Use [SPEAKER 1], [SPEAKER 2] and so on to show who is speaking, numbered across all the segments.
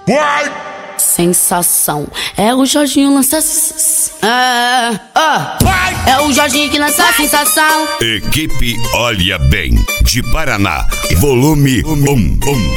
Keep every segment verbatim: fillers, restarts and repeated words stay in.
[SPEAKER 1] Vai!
[SPEAKER 2] Sensação, é o Jorginho lança. É, é, é o Jorginho que lança a sensação.
[SPEAKER 1] Equipe Olha Bem, de Paraná, volume um. um.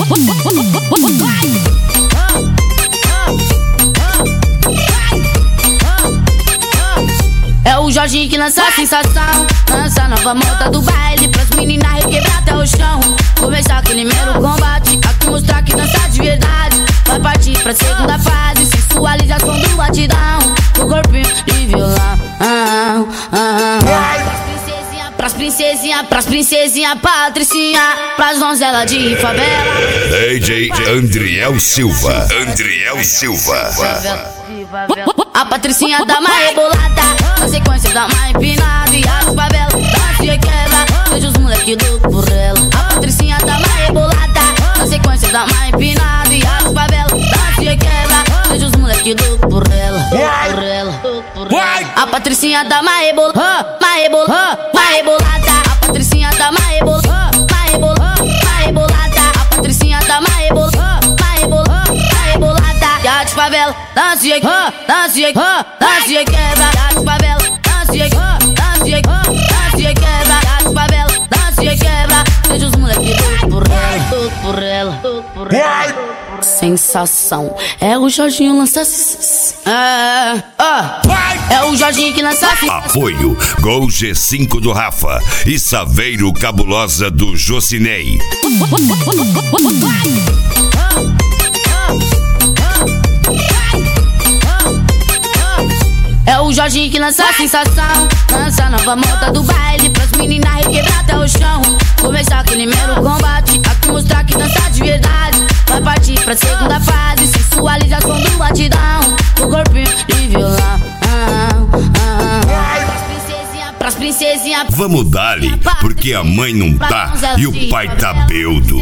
[SPEAKER 2] É o Jorginho que lança a sensação. Lança a nova moda do baile pras meninas requebrar até o chão. Começar aquele mero combate, aqui mostrar que dança de verdade. Vai partir pra segunda fase, sensualização do batidão. O corpinho de violão. ah, ah, ah. Pras princesinha, pras princesinha, patricinha, pras donzela de favela.
[SPEAKER 1] D J Andriel Silva. Andriel Silva.
[SPEAKER 2] A patricinha dá uma rebolada, na sequência dá uma empinada. E as favelas dança e quebra, veja os moleque louco por ela. A patricinha dá uma rebolada, na sequência dá uma empinada. E as favelas dança e quebra, veja os moleque louco por ela. Por ela, por ela. A patricinha dá uma rebolada, uma rebolada, uma rebolada. A patricinha dá uma rebolada, uma rebolada, uma rebolada. A patricinha dá uma rebolada, uma rebolada, uma rebolada. E as favelas dança e quebra, dança e quebra, dança e quebra. E as favelas dança e quebra, dança e quebra, dança e quebra. E as favelas dança e quebra, veja os moleque louco por ela, louco por ela, louco por ela. Sensação, é o Jorginho lança. É, é, é o Jorginho que lança.
[SPEAKER 1] Apoio Gol G cinco do Rafa e Saveiro Cabulosa do Jocinei.
[SPEAKER 2] É o Jorginho que lança a sensação. Lança a nova moda do baile pras meninas requebrar até o chão. Começar aquele mero combate, aqui mostrar que dança de verdade. Vai partir pra segunda fase, sensualização do batidão. O corpinho de violão. ah, ah, ah. Pras princesinha,
[SPEAKER 1] Vamos dar-lhe, porque a mãe não tá e o pai tá beldo.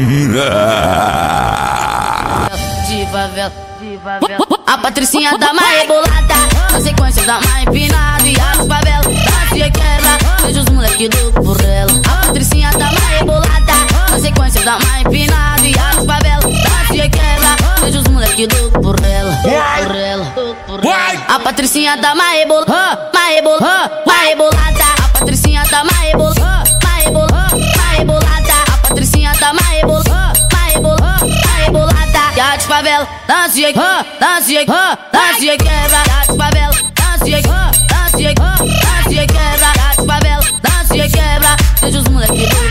[SPEAKER 2] De favela, de favela. A patricinha dá uma rebolada, na sequência dá uma empinada. E as favelas dança e quebra, veja os moleque louco por ela. A patricinha dá uma rebolada, na sequência dá uma empinada. E as favelas dança e quebra, veja os moleque louco por ela, por ela, por ela. A patricinha dá uma rebolada, uma rebolada, uma rebolada. A patricinha dá uma rebolada, uma rebolada, uma rebolada. A patricinha dá uma rebolada, uma rebolada, uma rebolada. E as favelas dança e quebra, dança e quebra, dança e quebra. E as favelas dança e quebra, dança e quebra, dança e quebra. E as favelas dança e quebra, veja os moleque